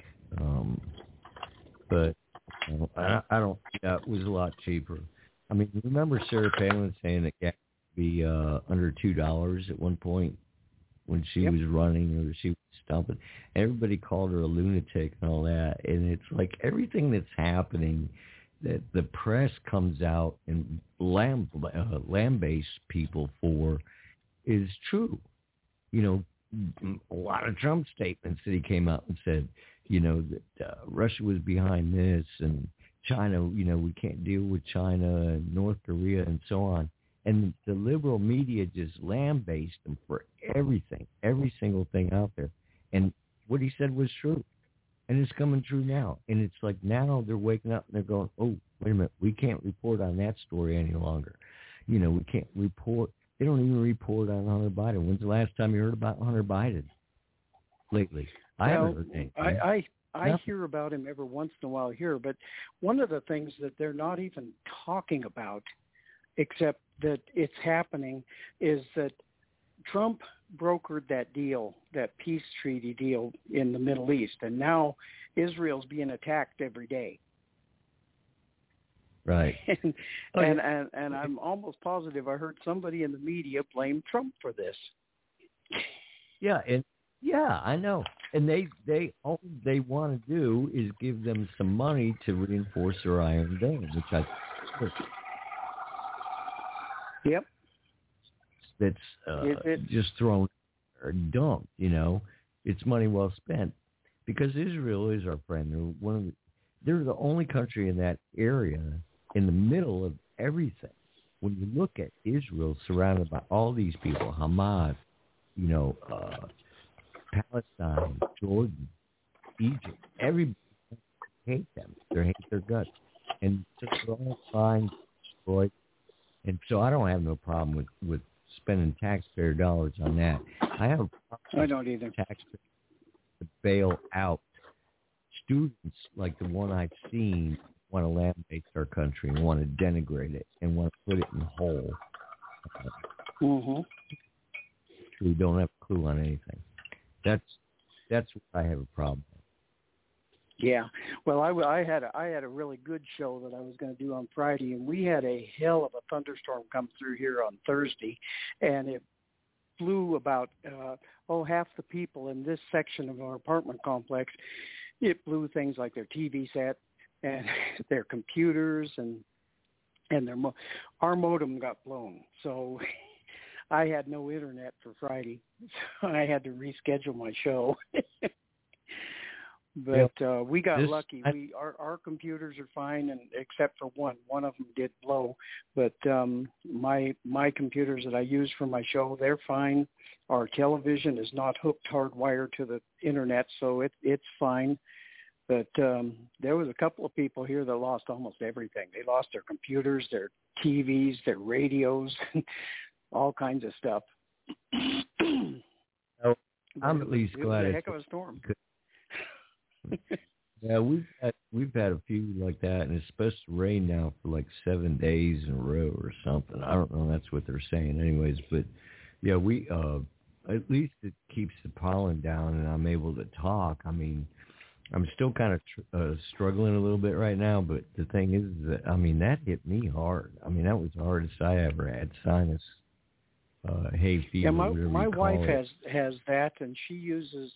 but. I don't. Yeah, it was a lot cheaper. I mean, remember Sarah Palin saying that gas would be under $2 at one point when she was running or she was stumping. Everybody called her a lunatic and all that. And it's like everything that's happening that the press comes out and lambaste people for is true. You know, a lot of Trump statements that he came out and said, you know, that Russia was behind this, and China, you know, we can't deal with China and North Korea and so on. And the liberal media just lambasted him for everything, every single thing out there. And what he said was true. And it's coming true now. And it's like now they're waking up and they're going, oh, wait a minute, we can't report on that story any longer. You know, we can't report. They don't even report on Hunter Biden. When's the last time you heard about Hunter Biden lately? I haven't heard anything. I hear about him every once in a while here, but one of the things that they're not even talking about, except that it's happening, is that Trump brokered that deal, that peace treaty deal in the Middle East, and now Israel's being attacked every day. Right. and I'm almost positive I heard somebody in the media blame Trump for this. Yeah, I know. And they all they want to do is give them some money to reinforce their Iron Dome, which I think. Yep. That's just thrown or dumped, you know. It's money well spent because Israel is our friend. They're the only country in that area in the middle of everything. When you look at Israel surrounded by all these people, Hamas, you know, Palestine, Jordan, Egypt, everybody hate them. They hate their guts. And so they're all fine, destroyed. And so I don't have no problem with spending taxpayer dollars on that. I have a problem. I don't either. Taxpayers to bail out students like the one I've seen want to lambaste our country and want to denigrate it and want to put it in a hole. Mm-hmm. We don't have a clue on anything. That's what I have a problem with. Yeah. Well, I had a really good show that I was going to do on Friday, and we had a hell of a thunderstorm come through here on Thursday, and it blew about half the people in this section of our apartment complex. It blew things like their TV set and their computers and our modem got blown. So I had no internet for Friday, so I had to reschedule my show. But we got lucky. Our computers are fine, and except for one of them did blow. But my computers that I use for my show, they're fine. Our television is not hooked hardwired to the internet, so it's fine. But there was a couple of people here that lost almost everything. They lost their computers, their TVs, their radios, all kinds of stuff. So I'm at least glad it was a heck of a storm. Yeah, we've had a few like that, and it's supposed to rain now for like 7 days in a row or something. I don't know. That's what they're saying, anyways. But yeah, we at least it keeps the pollen down, and I'm able to talk. I mean, I'm still kind of struggling a little bit right now, but the thing is that, I mean, that hit me hard. I mean, that was the hardest I ever had, sinus hay fever. Yeah, whatever my you call wife it. has that, and she uses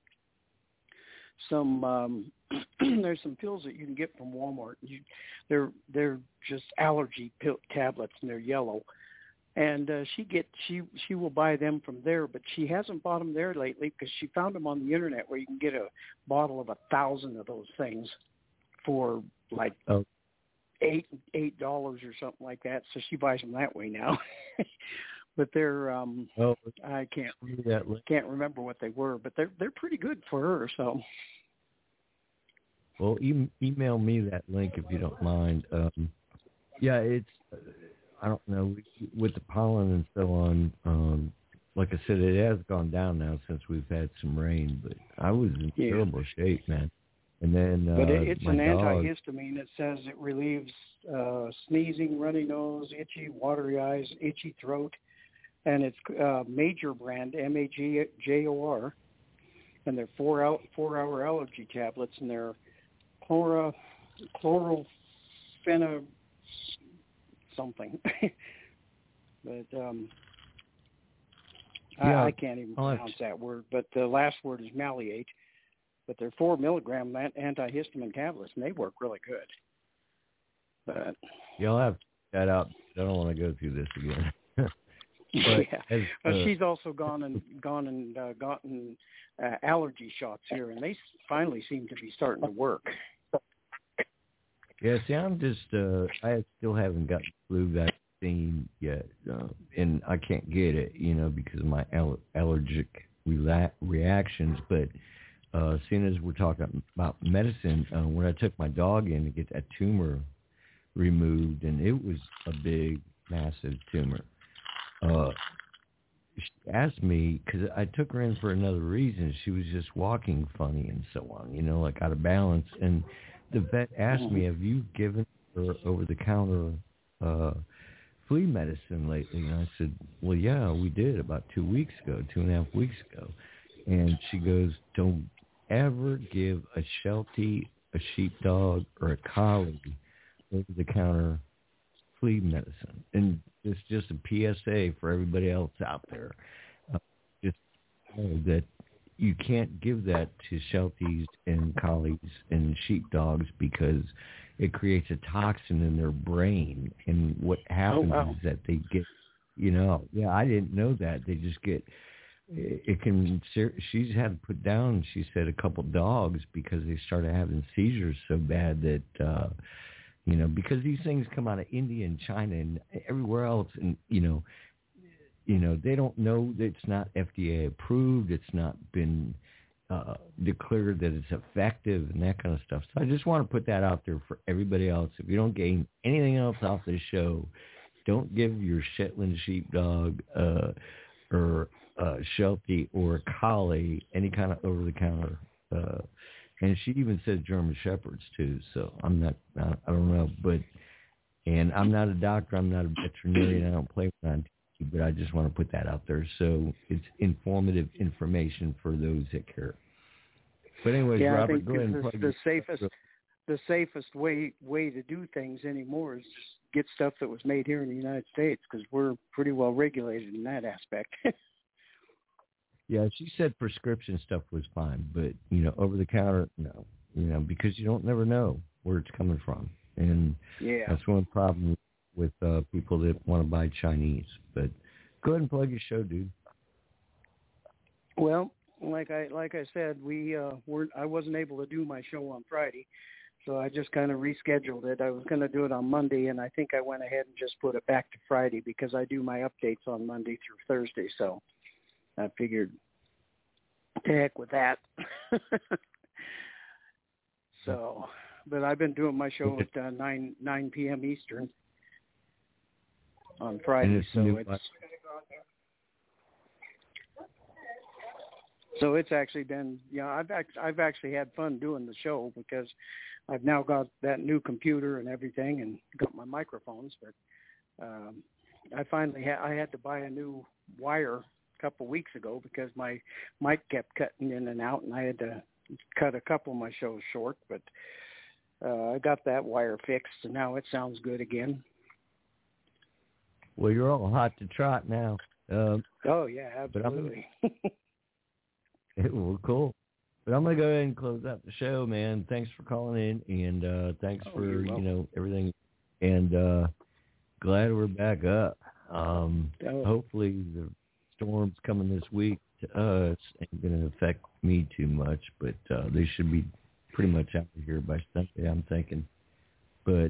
some. There's some pills that you can get from Walmart. They're just allergy tablets, and they're yellow. And she will buy them from there, but she hasn't bought them there lately because she found them on the internet where you can get a bottle of 1,000 of those things for like $8 or something like that. So she buys them that way now. But they're I can't remember what they were, but they're pretty good for her. So. Well, email me that link if you don't mind. Yeah, it's I don't know with the pollen and so on. Like I said, it has gone down now since we've had some rain, but I was in terrible shape, man. And then, but it's an dog, antihistamine. It says it relieves sneezing, runny nose, itchy, watery eyes, itchy throat, and it's Major brand, MAJOR, and they're 4-hour allergy tablets, and they're chlorophenol something. But I can't even pronounce that word. But the last word is maliate. But they're 4 milligram antihistamine tablets, and they work really good. But you'll have to check that out. I don't want to go through this again. She's also gone and gotten allergy shots here, and they finally seem to be starting to work. Yeah, see, I'm just I still haven't got the flu vaccine yet, and I can't get it, because of my allergic reactions. But seeing as we're talking about medicine, when I took my dog in to get that tumor removed, and it was a big, massive tumor. She asked me, because I took her in for another reason. She was just walking funny and so on, like out of balance. And the vet asked me, have you given her over-the-counter flea medicine lately? And I said, well, yeah, we did about 2.5 weeks ago. And she goes, don't ever give a Sheltie, a sheepdog, or a collie over-the-counter flea medicine. And it's just a PSA for everybody else out there. Just know that you can't give that to Shelties and collies and sheepdogs because it creates a toxin in their brain. And what happens is that they get, I didn't know that. They just get, she's had to put down, she said, a couple dogs because they started having seizures so bad that, because these things come out of India and China and everywhere else, and they don't know that it's not FDA approved. It's not been declared that it's effective and that kind of stuff. So I just want to put that out there for everybody else. If you don't gain anything else off this show, don't give your Shetland sheepdog or Sheltie or a collie any kind of over-the-counter. And she even said German Shepherds too. So I don't know, and I'm not a doctor. I'm not a veterinarian. I don't play with on TV, but I just want to put that out there. So it's informative information for those that care. But anyways, Robert, I think go ahead and plug the safest way to do things anymore is just get stuff that was made here in the United States because we're pretty well regulated in that aspect. Yeah, she said prescription stuff was fine, but, over the counter, no, because you don't never know where it's coming from. And that's one problem with people that want to buy Chinese. But go ahead and plug your show, dude. Well, like I said, I wasn't able to do my show on Friday, so I just kind of rescheduled it. I was going to do it on Monday, and I think I went ahead and just put it back to Friday because I do my updates on Monday through Thursday, so I figured, to heck with that. So, but I've been doing my show at 9 p.m. Eastern on Friday, so it's actually been, I've actually had fun doing the show because I've now got that new computer and everything and got my microphones, but I finally I had to buy a new wire couple weeks ago because my mic kept cutting in and out, and I had to cut a couple of my shows short, but I got that wire fixed, and now it sounds good again. Well, you're all hot to trot now. Oh yeah, absolutely. Well, cool. But I'm gonna go ahead and close out the show, man. Thanks for calling in, and thanks for everything. And glad we're back up. Hopefully the storms coming this week to us ain't gonna affect me too much, but they should be pretty much out of here by Sunday, I'm thinking. But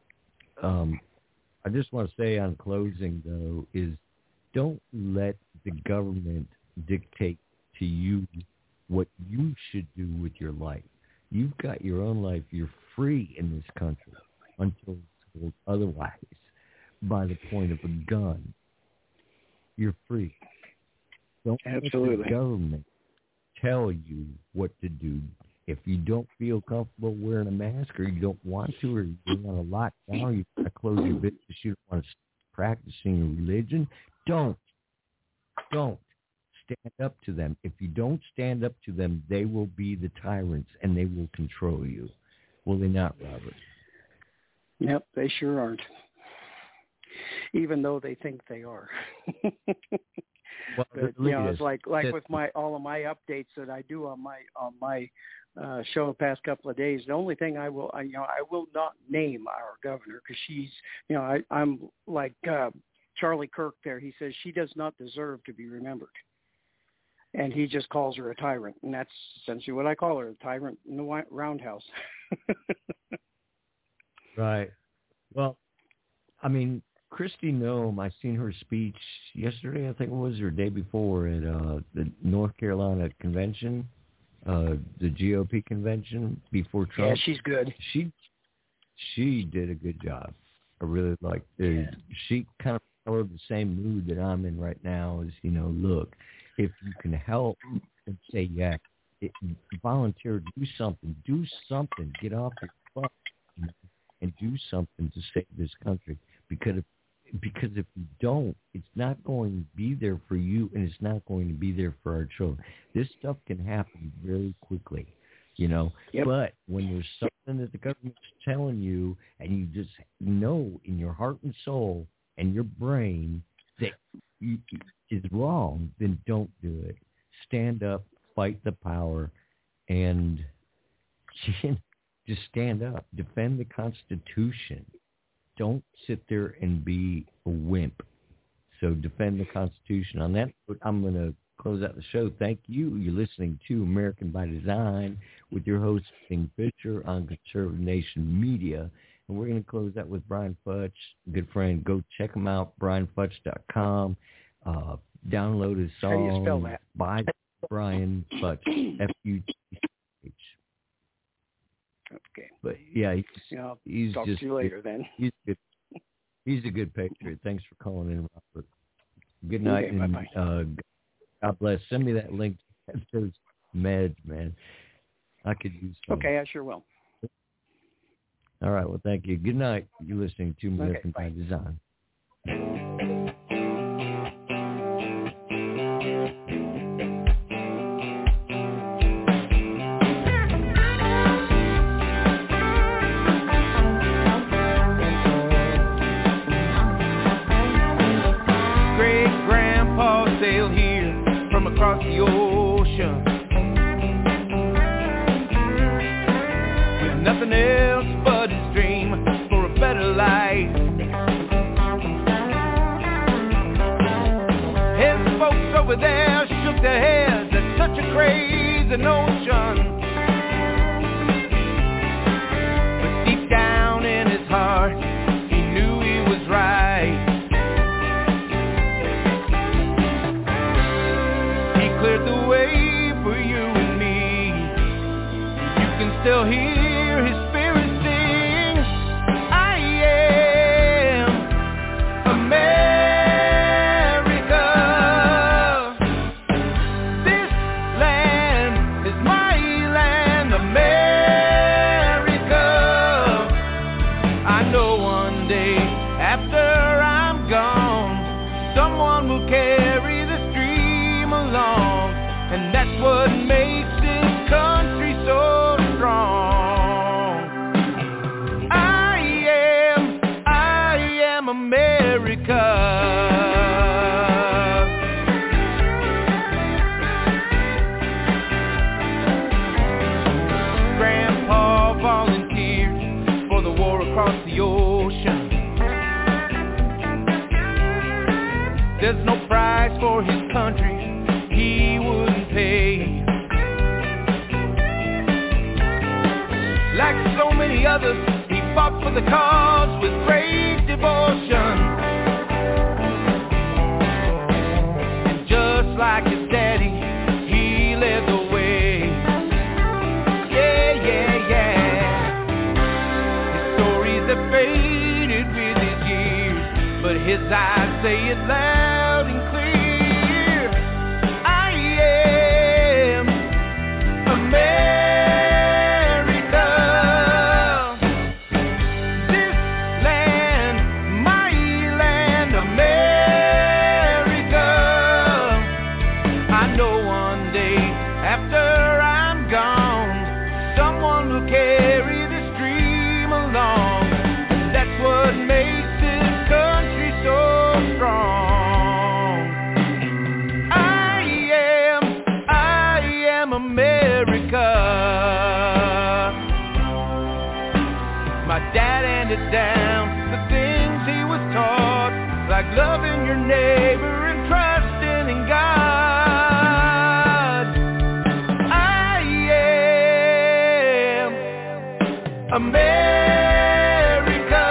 I just want to say on closing, though, is don't let the government dictate to you what you should do with your life. You've got your own life. You're free in this country until told otherwise by the point of a gun. You're free. Don't let the government tell you what to do. If you don't feel comfortable wearing a mask, or you don't want to, or you're on a lockdown, you want to close your business, you don't want to practicing religion, don't stand up to them. If you don't stand up to them, they will be the tyrants and they will control you. Will they not, Robert? Yep, they sure aren't. Even though they think they are. Well, but, it's like with all of my updates that I do on my show the past couple of days. The only thing I will not name our governor, because she's, I'm like Charlie Kirk there. He says she does not deserve to be remembered. And he just calls her a tyrant. And that's essentially what I call her, a tyrant in the roundhouse. Right. Well, I mean, Kristi Noem, I seen her speech yesterday, I think it was, or day before, at the North Carolina convention, the GOP convention before Trump. Yeah, she's good. She did a good job. I really liked it. Yeah. She kind of followed the same mood that I'm in right now. Is look, if you can help and say volunteer, do something, get off your butt and do something to save this country. Because if you don't, it's not going to be there for you, and it's not going to be there for our children. This stuff can happen very quickly, Yep. But when there's something that the government's telling you, and you just know in your heart and soul and your brain that is wrong, then don't do it. Stand up, fight the power, and just stand up. Defend the Constitution. Don't sit there and be a wimp. So defend the Constitution. On that note, I'm going to close out the show. Thank you. You're listening to American by Design with your host, King Fisher, on Conservative Nation Media. And we're going to close out with Brian Futch, good friend. Go check him out, brianfutch.com. Download his song. How do you spell that? By Brian Futch, F-U-T-C-H. Okay. But yeah, he's talk just to you later then. He's good. He's a good patriot. Thanks for calling in, Robert. Good night, okay, and God bless. Send me that link to those meds, man. I could use some. Okay, I sure will. All right. Well, thank you. Good night. You're listening to American by Design. Across the ocean with nothing else but his dream for a better life. His folks over there shook their heads at such a crazy notion, but deep down in his heart he knew he was right. Cleared the way for you and me. You can still hear his spirit sing, I am America. This land is my land, America. I know one day after I'm gone, someone will carry the stream along. And that's what makes this country so strong. across the ocean. There's no price for his country he wouldn't pay. Like so many others, he fought for the cause with great devotion. And just like his daddy, he led the way. Yeah, yeah, yeah. His stories have faded with his years, but his eyes say it loud and clear. I am America. This land, my land, America. I know one day after I'm gone, someone will carry this dream along. That's what makes this country so strong. I am America. My dad handed down the things he was taught, like loving your neighbor and trusting in God. I am America.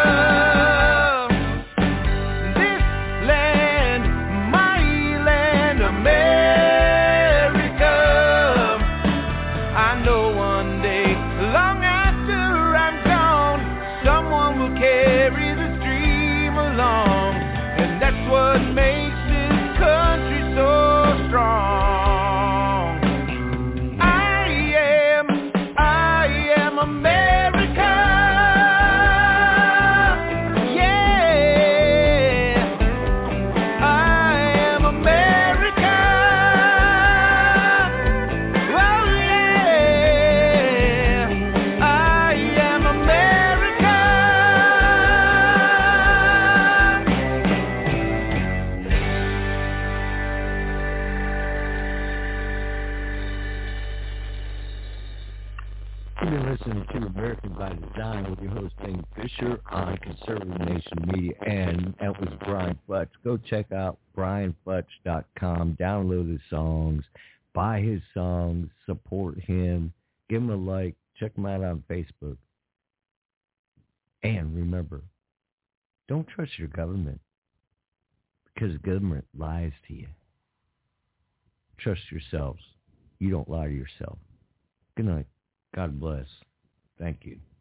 This land, my land, America. I know one day, long after I'm gone, someone will carry this dream along. And that's what makes this country so strong. I am America. Yeah, I am America. Oh yeah, I am America. You've been listening to American by Design with your host, Ben Fisher, on Conservative Nation Media, and that was Brian Futch. Go check out brianfutch.com, download his songs, buy his songs, support him, give him a like, check him out on Facebook. And remember, don't trust your government, because the government lies to you. Trust yourselves. You don't lie to yourself. Good night. God bless. Thank you.